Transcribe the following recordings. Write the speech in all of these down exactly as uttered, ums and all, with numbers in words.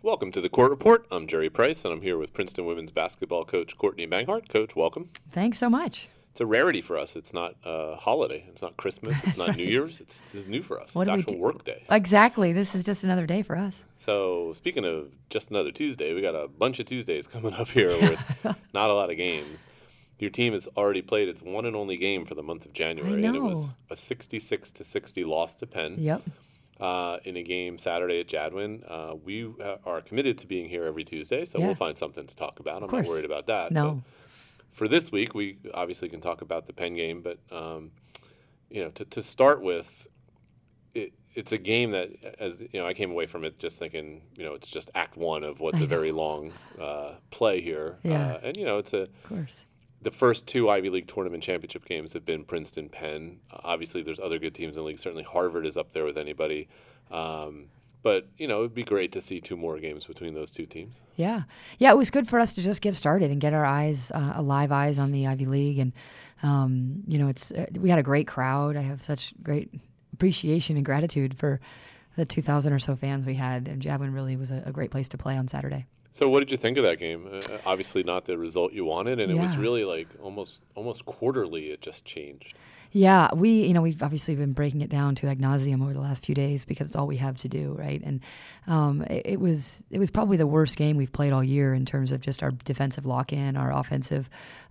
Welcome to the Court Report. I'm Jerry Price, and I'm here with Princeton women's basketball coach Courtney Banghart. Coach, welcome. Thanks so much. It's a rarity for us. It's not a holiday. It's not Christmas. It's not right. New Year's. It's, it's new for us. What it's do we actual do? work day. Exactly. This is just another day for us. So speaking of just another Tuesday, we got a bunch of Tuesdays coming up here with not a lot of games. Your team has already played its one and only game for the month of January, I and it was know. a sixty-six to sixty loss to Penn. Yep. Uh, in a game Saturday at Jadwin. Uh, we uh, are committed to being here every Tuesday, so Yeah. we'll find something to talk about. I'm not course. worried about that. No. But for this week, we obviously can talk about the Penn game, but um, you know, to, to start with, it, it's a game that, as you know, I came away from it just thinking, you know, it's just act one of what's a very long uh, play here. Yeah. Uh, and you know, it's a Of course. the first two Ivy League tournament championship games have been Princeton, Penn. Uh, obviously, there's other good teams in the league. Certainly, Harvard is up there with anybody. Um, but, you know, it'd be great to see two more games between those two teams. Yeah. Yeah, it was good for us to just get started and get our eyes, uh, live eyes on the Ivy League. And, um, you know, it's uh, we had a great crowd. I have such great appreciation and gratitude for the two thousand or so fans we had. And Jadwin really was a, a great place to play on Saturday. So what did you think of that game? Uh, obviously not the result you wanted, and it was Yeah. really like almost almost quarterly it just changed. Yeah, we, you know, we've obviously been breaking it down to ad nauseum over the last few days because it's all we have to do, right? And um, it, it was it was probably the worst game we've played all year in terms of just our defensive lock-in, our offensive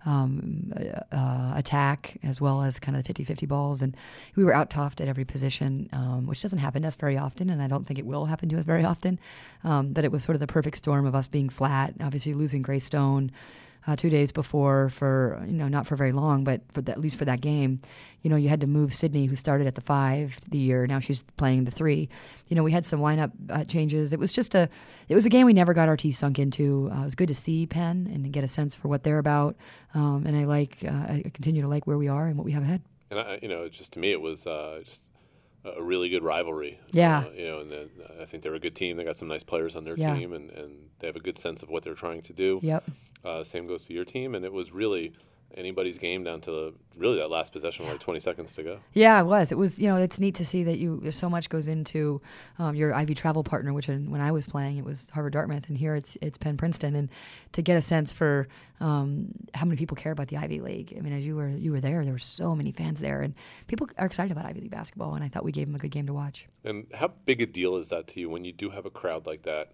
um, uh, attack, as well as kind of the fifty-fifty balls. And we were out-toughed at every position, um, which doesn't happen to us very often, and I don't think it will happen to us very often. Um, but it was sort of the perfect storm of us being flat, obviously losing Gray Stone Uh, two days before for, you know, not for very long, but for the, at least for that game. You know, you had to move Sydney, who started at the five the year. Now she's playing the three. You know, we had some lineup uh, changes. It was just a, it was a game we never got our teeth sunk into. Uh, it was good to see Penn and to get a sense for what they're about. Um, and I like, uh, I continue to like where we are and what we have ahead. And I, you know, it's just to me it was uh, just a really good rivalry. Yeah. Uh, you know, and then uh, I think they're a good team. They got some nice players on their Yeah. team, and, and they have a good sense of what they're trying to do. Yep. Uh, same goes to your team, and it was really anybody's game down to really that last possession with like twenty seconds to go. Yeah, it was. It was, you know, it's neat to see that you, there's so much goes into um, your Ivy travel partner, which in, when I was playing, it was Harvard Dartmouth, and here it's it's Penn Princeton. And to get a sense for um, how many people care about the Ivy League. I mean, as you were you were there, there were so many fans there, and people are excited about Ivy League basketball, and I thought we gave them a good game to watch. And how big a deal is that to you when you do have a crowd like that?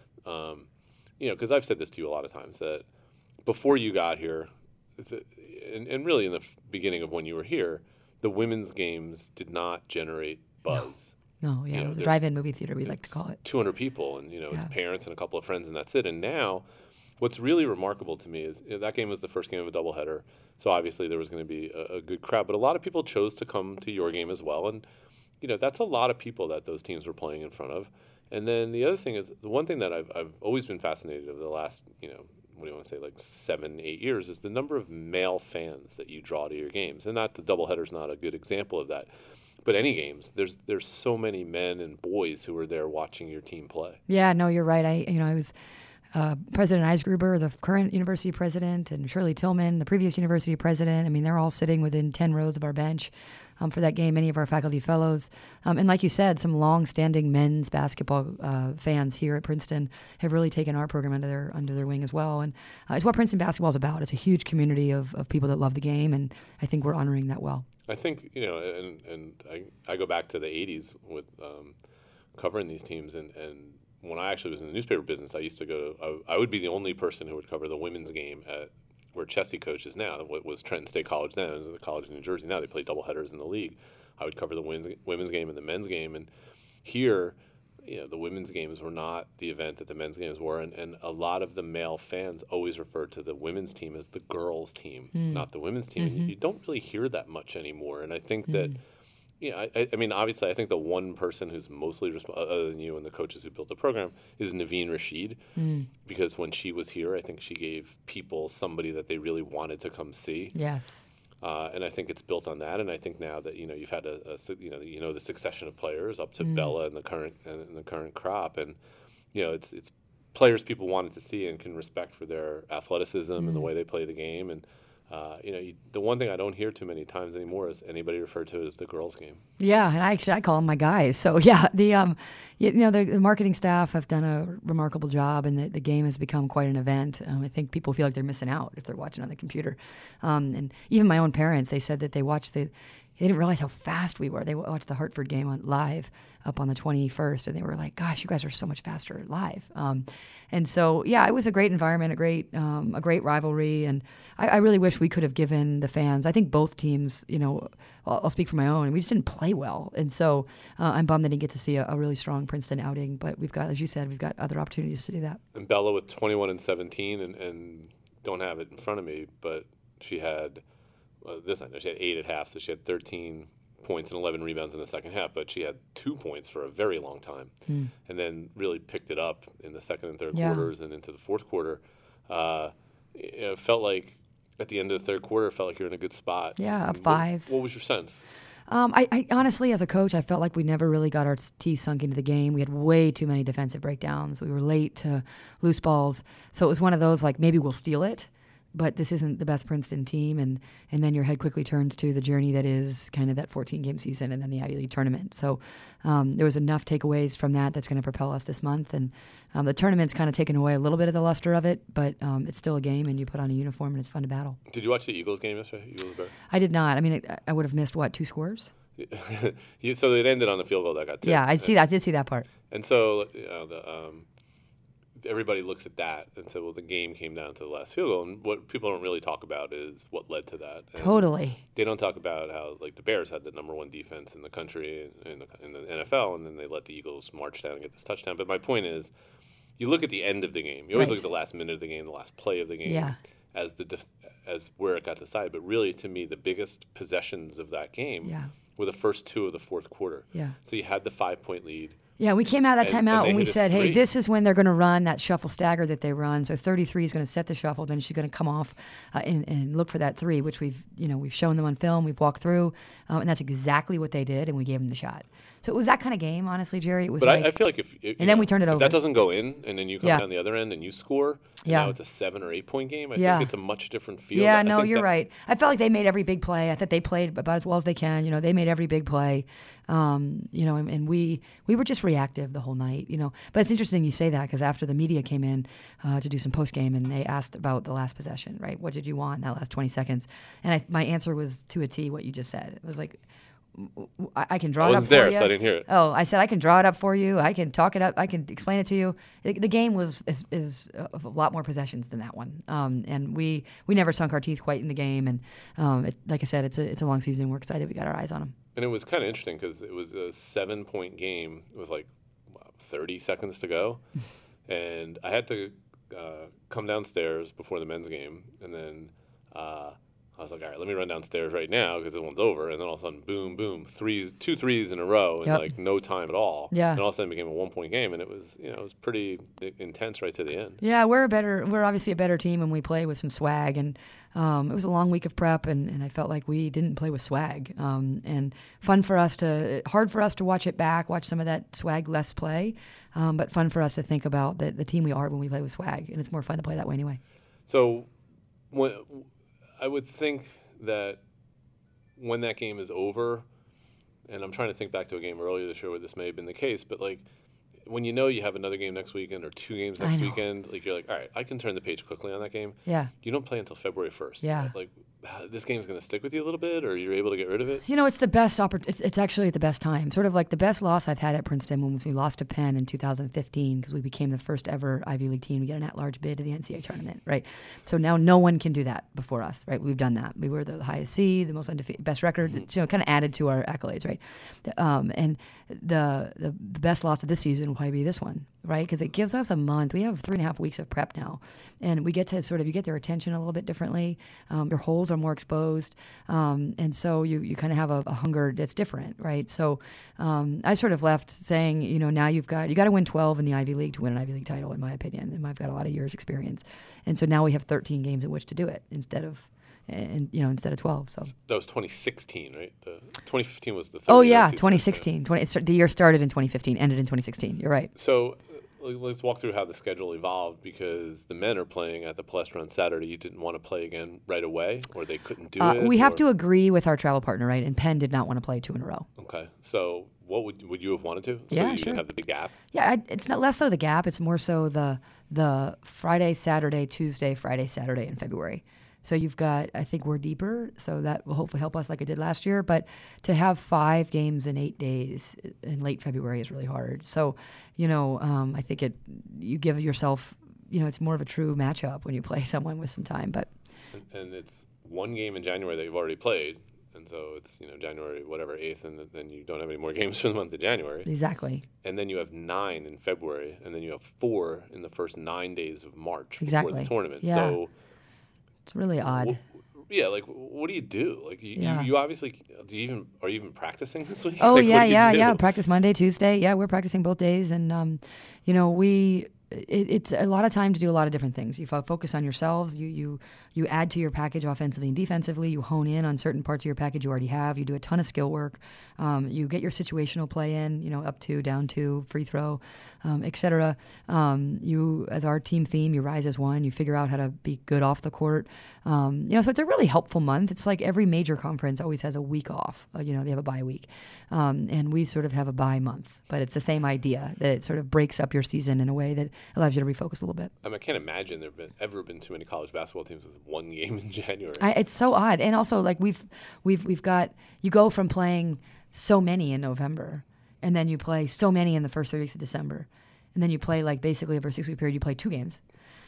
Um, you know, because I've said this to you a lot of times that before you got here, the, and, and really in the f- beginning of when you were here, the women's games did not generate buzz. No, yeah, You know, it was a there's- drive-in movie theater, we like to It's call it. two hundred people, and you know, it's Yeah. parents and a couple of friends, and that's it. And now, what's really remarkable to me is you know, that game was the first game of a doubleheader, so obviously there was going to be a, a good crowd. But a lot of people chose to come to your game as well, and you know, that's a lot of people that those teams were playing in front of. And then the other thing is the one thing that I've I've always been fascinated over the last you know what do you want to say like seven eight years is the number of male fans that you draw to your games, and not the doubleheader's not a good example of that. But any games, there's there's so many men and boys who are there watching your team play. Yeah, no, you're right. I, you know, I was uh, President Eisgruber, the current university president, and Shirley Tillman, the previous university president. I mean, they're all sitting within ten rows of our bench um, for that game. Many of our faculty fellows, um, and like you said, some long-standing men's basketball uh, fans here at Princeton have really taken our program under their under their wing as well. And uh, it's what Princeton basketball is about. It's a huge community of of people that love the game, and I think we're honoring that well. I think you know, and and I, I go back to the eighties with um, covering these teams, and, and when I actually was in the newspaper business, I used to go. I, I would be the only person who would cover the women's game at where Chessie coaches now. What was Trenton State College then? It was the college in New Jersey. Now they play doubleheaders in the league. I would cover the women's women's game and the men's game, and here. You know, the women's games were not the event that the men's games were, and, and a lot of the male fans always referred to the women's team as the girls' team, Mm. not the women's team. Mhm. And you don't really hear that much anymore. And I think that, Mm. you know, I, I mean, obviously, I think the one person who's mostly resp- other than you and the coaches who built the program is Naveen Rashid, Mm. because when she was here, I think she gave people somebody that they really wanted to come see. Yes. Uh, and I think it's built on that. And I think now that you know you've had a, a su- you know you know the succession of players up to Mm. Bella and the current and the current crop, and you know it's it's players people wanted to see and can respect for their athleticism and the Mm. way they play the game. And Uh, you know, you, the one thing I don't hear too many times anymore is anybody referred to it as the girls' game. Yeah, and I actually I call them my guys. So yeah, the um, you, you know, the, the marketing staff have done a remarkable job, and the, the game has become quite an event. Um, I think people feel like they're missing out if they're watching on the computer, um, and even my own parents, they said that they watched the. They didn't realize how fast we were. They watched the Hartford game on live up on the twenty-first, and they were like, "Gosh, you guys are so much faster live." Um, and so, yeah, it was a great environment, a great, um, a great rivalry, and I, I really wish we could have given the fans. I think both teams, you know, I'll, I'll speak for my own. We just didn't play well, and so uh, I'm bummed they didn't get to see a, a really strong Princeton outing. But we've got, as you said, we've got other opportunities to do that. And Bella with twenty-one and seventeen, and, and don't have it in front of me, but she had. Uh, this I know she had eight at half, so she had thirteen points and eleven rebounds in the second half, but she had two points for a very long time, mm. and then really picked it up in the second and third yeah. quarters and into the fourth quarter. Uh, it felt like at the end of the third quarter, it felt like you're in a good spot. Yeah, a five. What, what was your sense? Um, I, I honestly, as a coach, I felt like we never really got our teeth sunk into the game. We had way too many defensive breakdowns. We were late to loose balls, so it was one of those like maybe we'll steal it. But this isn't the best Princeton team, and, and then your head quickly turns to the journey that is kind of that fourteen-game season and then the Ivy League tournament. So um, there was enough takeaways from that that's going to propel us this month. And um, the tournament's kind of taken away a little bit of the luster of it, but um, it's still a game, and you put on a uniform, and it's fun to battle. Did you watch the Eagles game yesterday, Eagles-Bears? I did not. I mean, it, I would have missed, what, two scores? you, so it ended on a field goal that got tipped. Yeah, I see that. I did see that part. And so, you know, the... Um, everybody looks at that and said, well, the game came down to the last field goal. And what people don't really talk about is what led to that. And totally. They don't talk about how, like, the Bears had the number one defense in the country in the, in the N F L, and then they let the Eagles march down and get this touchdown. But my point is, you look at the end of the game. You always right. look at the last minute of the game, the last play of the game, yeah. as the as where it got decided. But really, to me, the biggest possessions of that game yeah. were the first two of the fourth quarter. Yeah. So you had the five-point lead. Yeah, we came out of that and, timeout and, and we said, three. hey, this is when they're going to run that shuffle stagger that they run. So thirty-three is going to set the shuffle. Then she's going to come off uh, and, and look for that three, which we've, you know, we've shown them on film. We've walked through, um, and that's exactly what they did, and we gave them the shot. So it was that kind of game, honestly, Jerry. It was but like, I, I feel like if and know, then we turned it if over. that doesn't go in, and then you come yeah. down the other end and you score, and yeah. now it's a seven or eight point game. I yeah. think it's a much different feel. Yeah, I no, think you're that, right. I felt like they made every big play. I thought they played about as well as they can. You know, they made every big play. Um, you know, and, and we we were just reactive the whole night. You know, but it's interesting you say that because after the media came in uh, to do some post game and they asked about the last possession, right? What did you want in that last twenty seconds? And I, my answer was to a T what you just said. It was like, I, I can draw I it up wasn't there, for you. so I didn't hear it. Oh, I said I can draw it up for you. I can talk it up. I can explain it to you. The, the game was is, is a, a lot more possessions than that one, um, and we we never sunk our teeth quite in the game. And um, it, like I said, it's a it's a long season. We're excited. We got our eyes on them. And it was kind of interesting because it was a seven point game. It was like wow, thirty seconds to go, and I had to uh, come downstairs before the men's game, and then. Uh, I was like, all right, let me run downstairs right now because this one's over. And then all of a sudden, boom, boom, threes, two threes in a row in yep. like no time at all. Yeah. And all of a sudden it became a one-point game, and it was, you know, it was pretty intense right to the end. Yeah, we're a better, we're obviously a better team when we play with some swag. And um, it was a long week of prep, and, and I felt like we didn't play with swag. Um, and fun for us to, hard for us to watch it back, watch some of that swag less play, um, but fun for us to think about the, the team we are when we play with swag. And it's more fun to play that way anyway. So when I would think that when that game is over, and I'm trying to think back to a game earlier this year where this may have been the case, but like when you know you have another game next weekend or two games next weekend, like you're like, all right, I can turn the page quickly on that game. Yeah. You don't play until February first. Yeah. Like this game's going to stick with you a little bit, or you're able to get rid of it? You know, it's the best opportunity. It's, it's actually at the best time. Sort of like the best loss I've had at Princeton when we lost to Penn in two thousand fifteen because we became the first ever Ivy League team to get an at-large bid to the N C double A tournament, right? So now no one can do that before us, right? We've done that. We were the highest seed, the most undefeated, best record, mm-hmm. you know, kind of added to our accolades, right? Um, and the, the the best loss of this season will probably be this one, right? Because it gives us a month. We have three and a half weeks of prep now, and we get to sort of, you get their attention a little bit differently. Um, your holes are more exposed, um, and so you, you kind of have a, a hunger that's different, right? So um, I sort of left saying, you know, now you've got, you got to win twelve in the Ivy League to win an Ivy League title, in my opinion, and I've got a lot of years experience. And so now we have thirteen games in which to do it instead of, and you know, instead of twelve. So that was twenty sixteen, right? The twenty fifteen was the third. Oh yeah, twenty sixteen. twenty, it's, the year started in twenty fifteen, ended in twenty sixteen. You're right. So let's walk through how the schedule evolved, because the men are playing at the Palestra on Saturday. You didn't want to play again right away, or they couldn't do uh, it? We have or? to agree with our travel partner, right? And Penn did not want to play two in a row. Okay. So what would would you have wanted to? Yeah, so you sure. didn't have the big gap? Yeah, I, it's not less so the gap. It's more so the the Friday, Saturday, Tuesday, Friday, Saturday in February. So you've got, I think we're deeper, so that will hopefully help us like it did last year. But to have five games in eight days in late February is really hard. So, you know, um, I think it you give yourself, you know, it's more of a true matchup when you play someone with some time. But and, and it's one game in January that you've already played, and so it's, you know, January whatever eighth, and then you don't have any more games for the month of January. Exactly. And then you have nine in February, and then you have four in the first nine days of March Exactly. before the tournament. Yeah. So. It's really odd. Wh- yeah, like what do you do? Like you, Yeah. you, you obviously do you even are you even practicing this week? Oh Like, yeah, what do you yeah, do? yeah. Practice Monday, Tuesday. Yeah, we're practicing both days, and um, you know, we it, it's a lot of time to do a lot of different things. You fo- focus on yourselves. You you you add to your package offensively and defensively. You hone in on certain parts of your package you already have. You do a ton of skill work. Um, you get your situational play in. You know, up to, down to, free throw, um, et cetera. Um, you, as our team theme, you rise as one. You figure out how to be good off the court. Um, you know, so it's a really helpful month. It's like every major conference always has a week off. Uh, you know, they have a bye week, um, and we sort of have a bye month. But it's the same idea that it sort of breaks up your season in a way that allows you to refocus a little bit. I mean, I can't imagine there have been, ever been too many college basketball teams with one game in January. I, it's so odd, and also like we've we've we've got you go from playing so many in November, and then you play so many in the first three weeks of December, and then you play like basically over a six week period you play two games.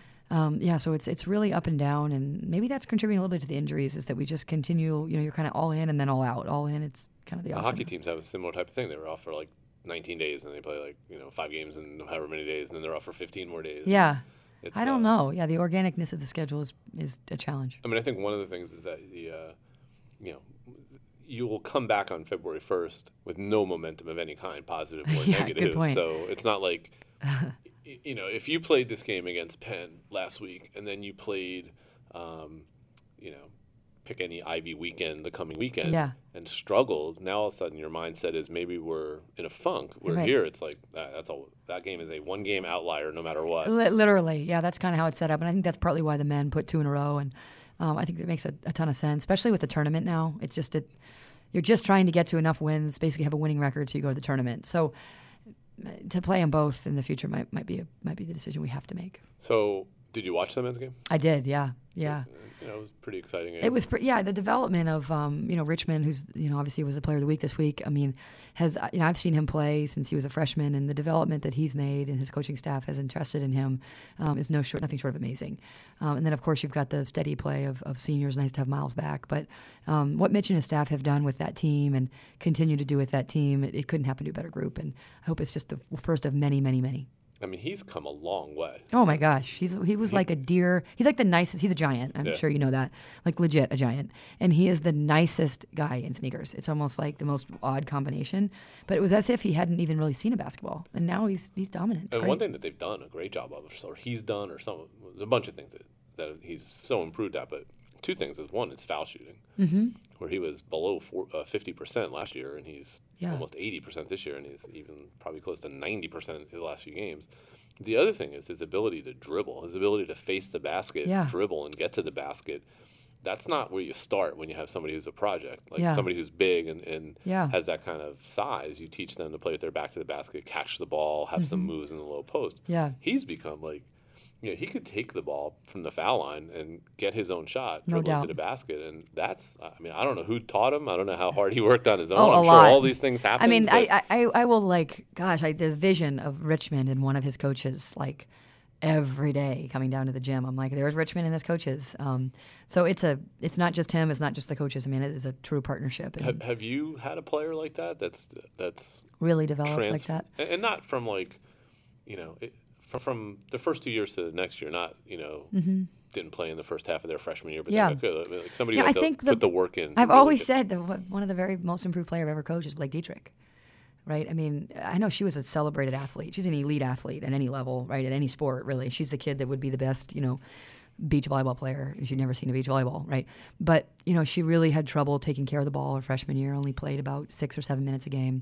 Um, yeah, so it's it's really up and down, and maybe that's contributing a little bit to the injuries. Is that we just continue, you know, you're kind of all in and then all out, all in. It's kind of the, the off hockey and- teams have a similar type of thing. They were off for like nineteen days, and they play like, you know, five games in however many days, and then they're off for fifteen more days. Yeah, It's, I don't uh, know. Yeah, the organicness of the schedule is is a challenge. I mean, I think one of the things is that the, uh, you know, you will come back on February first with no momentum of any kind, positive or Yeah, good negative. point. So it's not like, y- you know, if you played this game against Penn last week and then you played, um, you know, pick any Ivy weekend the coming weekend Yeah. and struggled, now all of a sudden your mindset is maybe we're in a funk. Where Right. here it's like, uh, that's all. That game is a one game outlier no matter what. Li- Literally, yeah, that's kind of how it's set up, and I think that's partly why the men put two in a row, and um, I think that makes a, a ton of sense, especially with the tournament now. It's just it, you're just trying to get to enough wins, basically have a winning record, so you go to the tournament. So uh, to play them both in the future might might be a, might be the decision we have to make. So did you watch the men's game? I did, yeah, yeah. You know, it was pretty exciting. It was, pre- yeah, the development of, um, you know, Richmond, who's, you know, obviously was the player of the week this week. I mean, has, you know, I've seen him play since he was a freshman, and the development that he's made and his coaching staff has entrusted in him um, is no short, nothing short of amazing. Um, and then, of course, you've got the steady play of, of seniors. Nice to have Miles back. But um, what Mitch and his staff have done with that team and continue to do with that team, it, it couldn't happen to a better group. And I hope it's just the first of many, many, many. I mean, he's come a long way. Oh my gosh, he's he was like a deer. He's like the nicest. He's a giant. I'm Yeah. sure you know that. Like legit a giant. And he is the nicest guy in sneakers. It's almost like the most odd combination. But it was as if he hadn't even really seen a basketball, and now he's he's dominant. It's And great. one thing that they've done a great job of, or he's done, or some, there's a bunch of things that, that he's so improved at. But two things is one, it's foul shooting, Mm-hmm. where he was below four, uh, fifty percent last year, and he's Yeah. almost eighty percent this year, and he's even probably close to ninety percent his last few games. The other thing is his ability to dribble, his ability to face the basket, Yeah. dribble, and get to the basket. That's not where you start when you have somebody who's a project, like Yeah. somebody who's big and, and Yeah. has that kind of size. You teach them to play with their back to the basket, catch the ball, have some moves in the low post. Yeah. He's become like, you know, he could take the ball from the foul line and get his own shot, No dribble into doubt. the basket, and that's. I mean, I don't know who taught him. I don't know how hard he worked on his own. Oh, I'm a sure lot. all these things happened. I mean, but I, I I will like, gosh, I the vision of Richmond and one of his coaches like every day coming down to the gym. I'm like, there's Richmond and his coaches. Um, so it's a it's not just him. It's not just the coaches. I mean, it is a true partnership and have, have you had a player like that? That's that's really developed like trans- that. and and not from like, you know, it, from, from the first two years to the next year. Not you know. Didn't play in the first half of their freshman year, but Yeah. they got good. I mean, like somebody Yeah, who had I to think the- put the work in. to I've really always get- said that one one of the very most improved player I've ever coached is Blake Dietrich, right? I mean, I know she was a celebrated athlete. She's an elite athlete at any level, right? At any sport, really. She's the kid that would be the best, you know, beach volleyball player if you've never seen a beach volleyball, right? But, you know, she really had trouble taking care of the ball her freshman year, only played about six or seven minutes a game.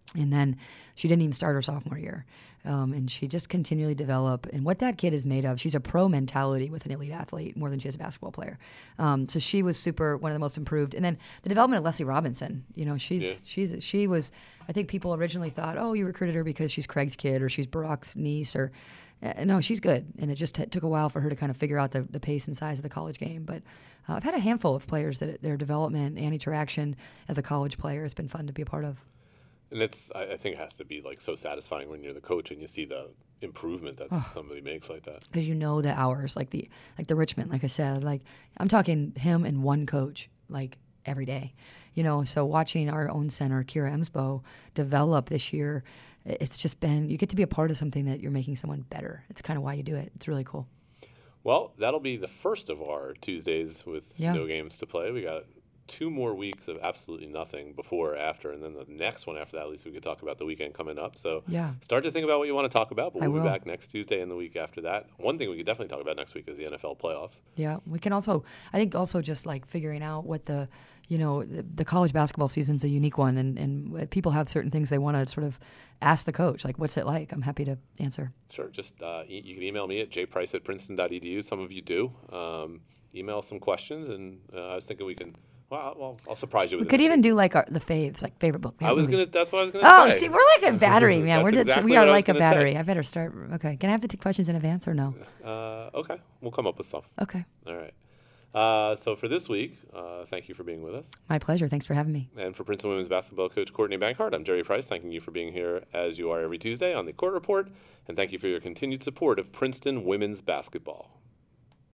And then she didn't even start her sophomore year. Um, and she just continually developed. And what that kid is made of, she's a pro mentality with an elite athlete more than she is a basketball player. Um, so she was super, one of the most improved. And then the development of Leslie Robinson, you know, she's, Yeah. she's, she was, I think people originally thought, oh, you recruited her because she's Craig's kid or she's Barack's niece or, uh, no, she's good. And it just t- took a while for her to kind of figure out the, the pace and size of the college game. But uh, I've had a handful of players that their development and interaction as a college player has been fun to be a part of. And it's, I I think it has to be like so satisfying when you're the coach and you see the improvement that Oh. somebody makes like that. Because you know the hours, like the like the Richmond, like I said, like I'm talking him and one coach, like every day, you know. So watching our own center, Kira Emsbo, develop this year, it's just been, you get to be a part of something that you're making someone better. It's kind of why you do it. It's really cool. Well, that'll be the first of our Tuesdays with Yeah. no games to play. We got two more weeks of absolutely nothing before or after, and then the next one after that, at least we could talk about the weekend coming up. So Yeah. start to think about what you want to talk about, but I we'll be will. back next Tuesday and the week after that. One thing we could definitely talk about next week is the N F L playoffs. Yeah, we can also, I think also just like figuring out what the, you know, the, the college basketball season's a unique one, and, and people have certain things they want to sort of ask the coach, like, what's it like? I'm happy to answer. Sure, just uh, e- you can email me at j price at princeton dot e d u. Some of you do. Um, email some questions, and uh, I was thinking we can, well, well I'll surprise you We with it could next even week. do like our, the faves, like favorite book. I favorite was movie. going to, that's what I was going to Oh, say. see, we're like a battery, man. We're That's just, exactly we what are I was like a gonna say. battery. I better start. Okay, can I have the t- questions in advance or no? Uh, okay, we'll come up with stuff. Okay, All right. Uh, so for this week, uh, thank you for being with us. my pleasure. Thanks for having me. And for Princeton women's basketball coach Courtney Bankhart, I'm Jerry Price, thanking you for being here as you are every Tuesday on the Court Report. And thank you for your continued support of Princeton women's basketball.